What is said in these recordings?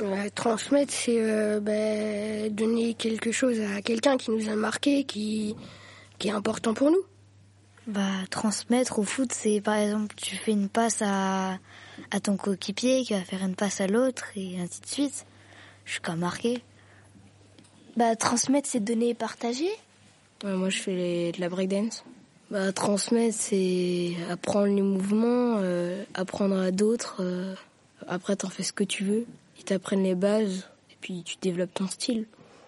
Transmettre, c'est donner quelque chose à quelqu'un qui nous a marqué, qui est important pour nous. Transmettre au foot, c'est par exemple, tu fais une passe à ton coéquipier qui va faire une passe à l'autre et ainsi de suite. Je suis quand même marqué. Transmettre, c'est donner et partager. Moi, je fais de la breakdance. Transmettre, c'est apprendre les mouvements, apprendre à d'autres. Après, t'en fais ce que tu veux. Ils t'apprennent les bases et puis tu développes ton style.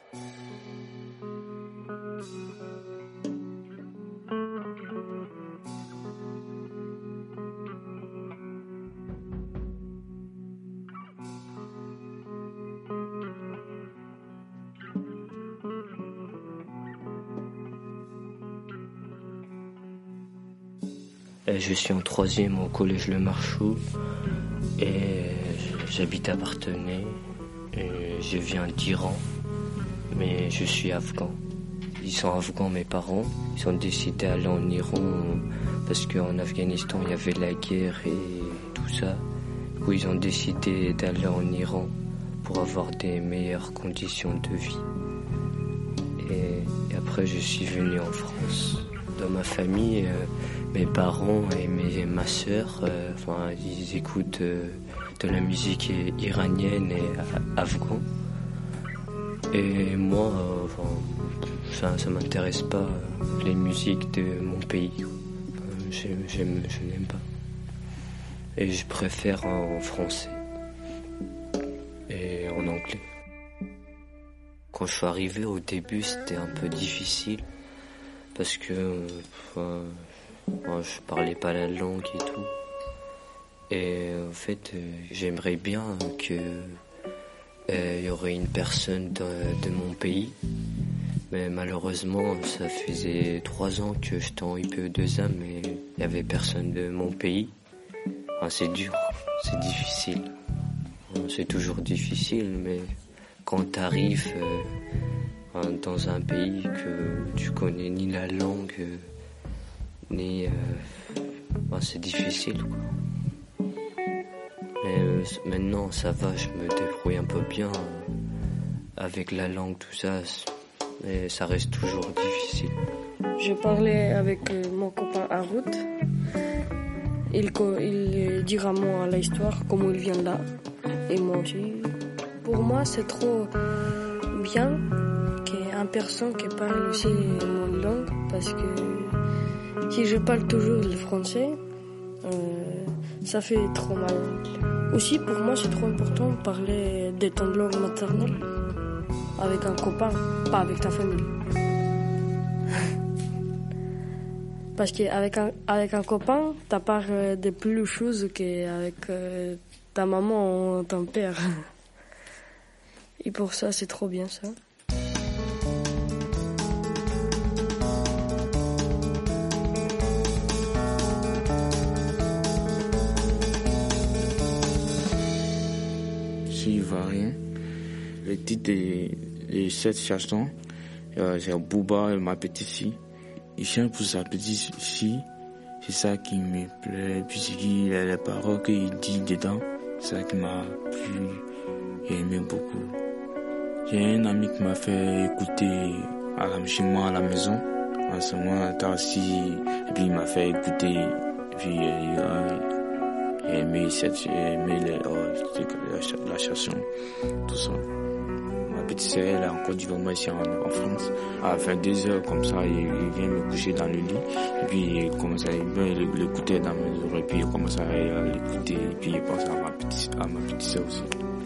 Je suis en 3e au collège Le Marchou et j'habite à Parthenay. Je viens d'Iran, mais je suis afghan. Ils sont afghans, mes parents. Ils ont décidé d'aller en Iran parce qu'en Afghanistan, il y avait la guerre et tout ça. Du coup, ils ont décidé d'aller en Iran pour avoir des meilleures conditions de vie. Et après, je suis venu en France. Dans ma famille, mes parents et ma sœur, ils écoutent de la musique iranienne et afghane. Et moi, ça m'intéresse pas les musiques de mon pays. Je n'aime pas. Et je préfère en français et en anglais. Quand je suis arrivé au début, c'était un peu difficile parce que je parlais pas la langue et tout. Et en fait, j'aimerais bien que y aurait une personne de mon pays. Mais malheureusement, ça faisait 3 ans que j'étais en IPE2A, mais il n'y avait personne de mon pays. C'est dur, c'est difficile. C'est toujours difficile, mais quand tu arrives dans un pays que tu connais ni la langue, ni... c'est difficile, quoi. Mais maintenant, ça va, je me débrouille un peu bien avec la langue, tout ça. Mais ça reste toujours difficile. Je parlais avec mon copain en route. Il dira moi l'histoire, comment il vient là. Et moi aussi. Pour moi, c'est trop bien qu'il y ait une personne qui parle aussi mon langue. Parce que si je parle toujours le français, ça fait trop mal. Aussi, pour moi, c'est trop important de parler de ton langue maternelle avec un copain, pas avec ta famille. Parce qu'avec un copain, tu parles de plus de choses qu'avec ta maman ou ton père. Et pour ça, c'est trop bien ça. Je suis ivoirien. Le titre de cette chanson, c'est Bouba et ma petite fille. Il chante pour sa petite fille. C'est ça qui me plaît. Puis les paroles qu'il dit dedans, c'est ça qui m'a plu et aimé beaucoup. J'ai un ami qui m'a fait écouter chez moi à la maison. En ce moment, t'as assis, et puis il m'a fait écouter. Et puis j'ai aimé la chanson, tout ça. Ma petite sœur, elle est en Côte d'Ivoire, moi ici en France. À 22h, comme ça, il vient me coucher dans le lit. Et puis il commence à l'écouter dans mes oreilles. Et puis il commence à l'écouter. Et puis il pense à ma petite sœur aussi.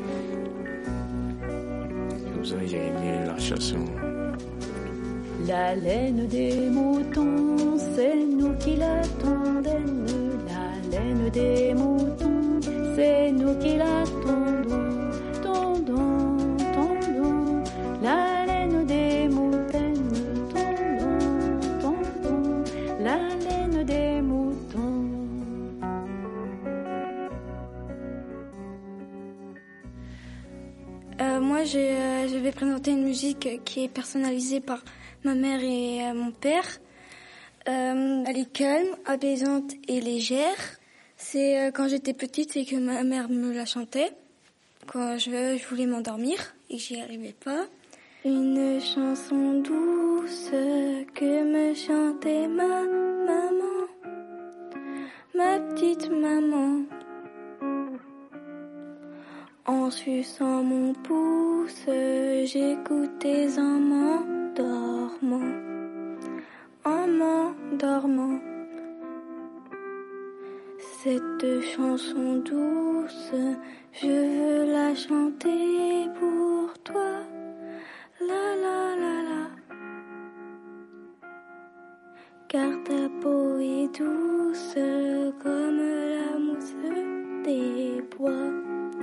Comme ça, j'ai aimé la chanson. La laine des moutons, c'est nous qui l'attendons. La laine des moutons, c'est nous qui l'attendons. Tondons, tondons, la laine des moutons. Tondons, tondons, la laine des moutons. Moi, je vais présenter une musique qui est personnalisée par ma mère et mon père. Elle est calme, apaisante et légère. C'est quand j'étais petite, c'est que ma mère me la chantait. quand je voulais m'endormir et que j'y arrivais pas. Une chanson douce que me chantait ma maman, ma petite maman. En suçant mon pouce, j'écoutais en m'endormant, en m'endormant. Cette chanson douce, je veux la chanter pour toi. La la la la. Car ta peau est douce comme la mousse des bois.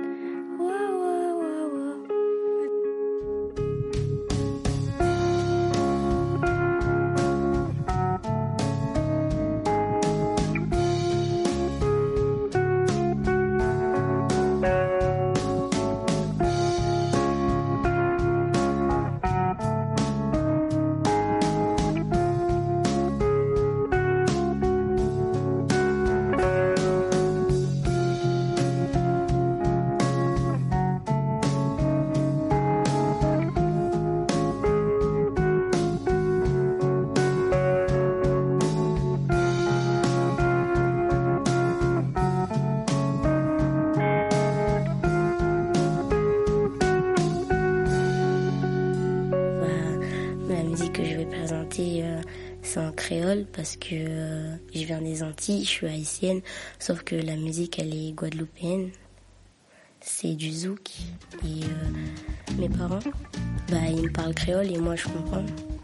C'est en créole parce que je viens des Antilles, je suis haïtienne, sauf que la musique elle est guadeloupéenne, c'est du zouk et mes parents, ils me parlent créole et moi je comprends.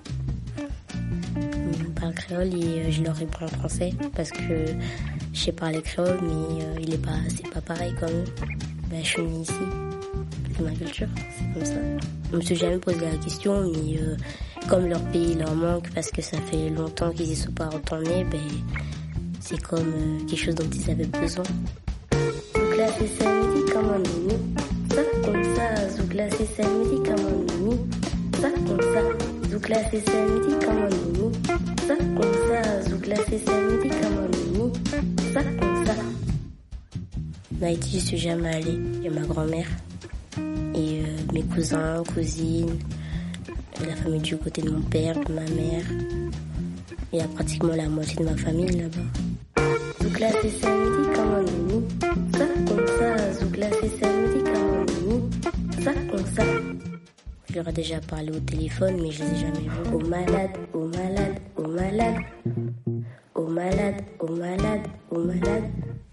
Ils me parlent créole et je leur réponds en français parce que je sais parler créole mais c'est pas pareil quand même. Je suis née ici, c'est ma culture, c'est comme ça. Je me suis jamais posé la question mais comme leur pays leur manque parce que ça fait longtemps qu'ils y sont pas retournés, c'est comme quelque chose dont ils avaient besoin. Zoukla c'est samedi comme un mimi, ça comme ça. Zoukla c'est samedi comme un mimi, ça comme ça. Zoukla c'est samedi comme un mimi, ça comme ça. Zoukla c'est samedi comme un mimi, ça comme ça. En Haïti je suis jamais allée, il y a ma grand-mère et mes cousins, cousines. La famille du côté de mon père, de ma mère. Il y a pratiquement la moitié de ma famille là-bas. Zoukla c'est samedi comme un mimi, ça comme ça. Zoukla c'est samedi comme un mimi, ça comme ça. Je leur ai déjà parlé au téléphone mais je les ai jamais vus. Oh malade, oh malade, oh malade. Oh malade, oh malade, oh malade.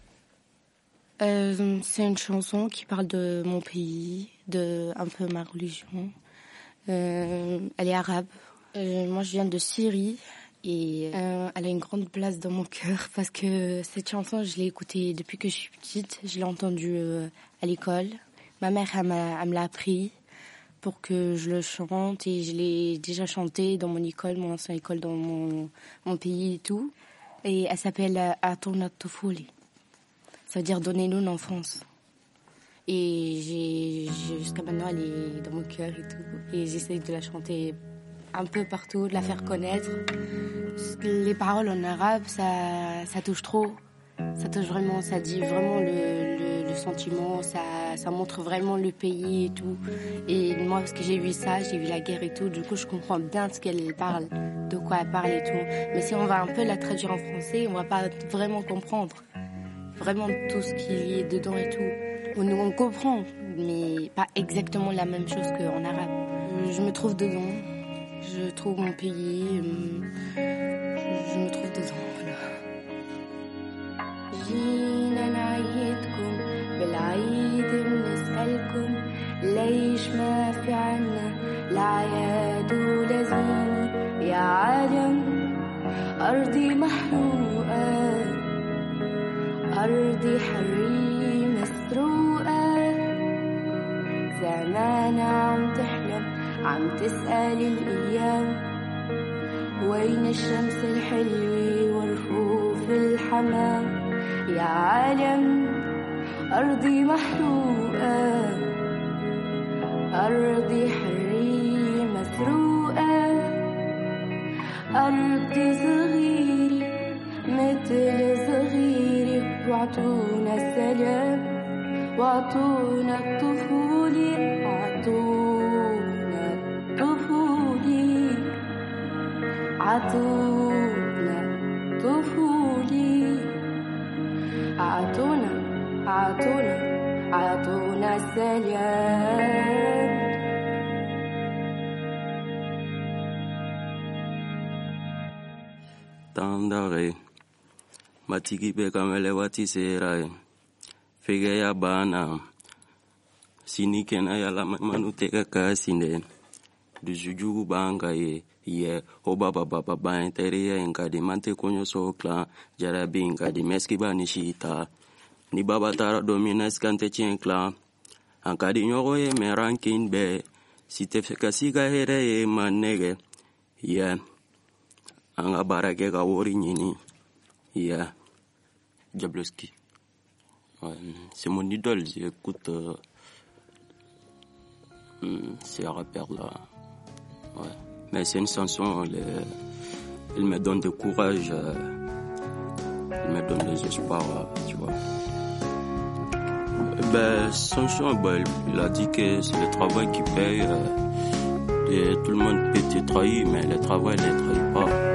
C'est une chanson qui parle de mon pays, de un peu ma religion. Elle est arabe. Moi, je viens de Syrie et elle a une grande place dans mon cœur parce que cette chanson, je l'ai écoutée depuis que je suis petite. Je l'ai entendue à l'école. Ma mère, elle me l'a appris pour que je le chante et je l'ai déjà chanté dans mon école, mon ancienne école dans mon pays et tout. Et elle s'appelle Atona Tofouli. Ça veut dire donnez-nous l'enfance. Et jusqu'à maintenant, elle est dans mon cœur et tout. Et j'essaie de la chanter un peu partout, de la faire connaître. Les paroles en arabe, ça touche trop. Ça touche vraiment, ça dit vraiment le sentiment, ça montre vraiment le pays et tout. Et moi, parce que j'ai vu ça, j'ai vu la guerre et tout, du coup, je comprends bien ce qu'elle parle, de quoi elle parle et tout. Mais si on va un peu la traduire en français, on va pas vraiment comprendre. Vraiment tout ce qu'il y a dedans et tout. On comprend, mais pas exactement la même chose qu'en arabe. Je me trouve dedans. Je trouve mon pays. Je me trouve dedans, voilà. جينا نعيدكم بالعيد بنسألكم ليش ما في عنا الأعياد ولازم يا عالم أرضي محروقة أرضي حري مسروقة زمان عم تحلم عم تسأل الأيام وين الشمس الحلوة ورفوف الحمام يا عالم أرضي محروقة أرضي حرية مسروقة أرضي صغيرة مثل صغيرة وعطونا السلام وعطونا الطفولي عطونا الطفولي عطونا طفولي عطونا السلام Tandare matiki be kamele wati serai fege ya bana sini kena ya la manute ka sinde du juju banga ye oba baba ba interieur ngadi mante konyo sokla jarabi ngadi meski bani shita ni baba tara domines kante chenkla ankadi nyoro ye merankin be site kasiga here ye manege ye anga barake ka wori nyini ya Diabloski. C'est mon idole, j'écoute ces rappeurs-là. Ouais. Mais c'est une chanson, elle me donne du courage, elle me donne des espoirs, tu vois. Chanson, il a dit que c'est le travail qui paye. Et tout le monde peut te trahir, mais le travail ne trahit pas.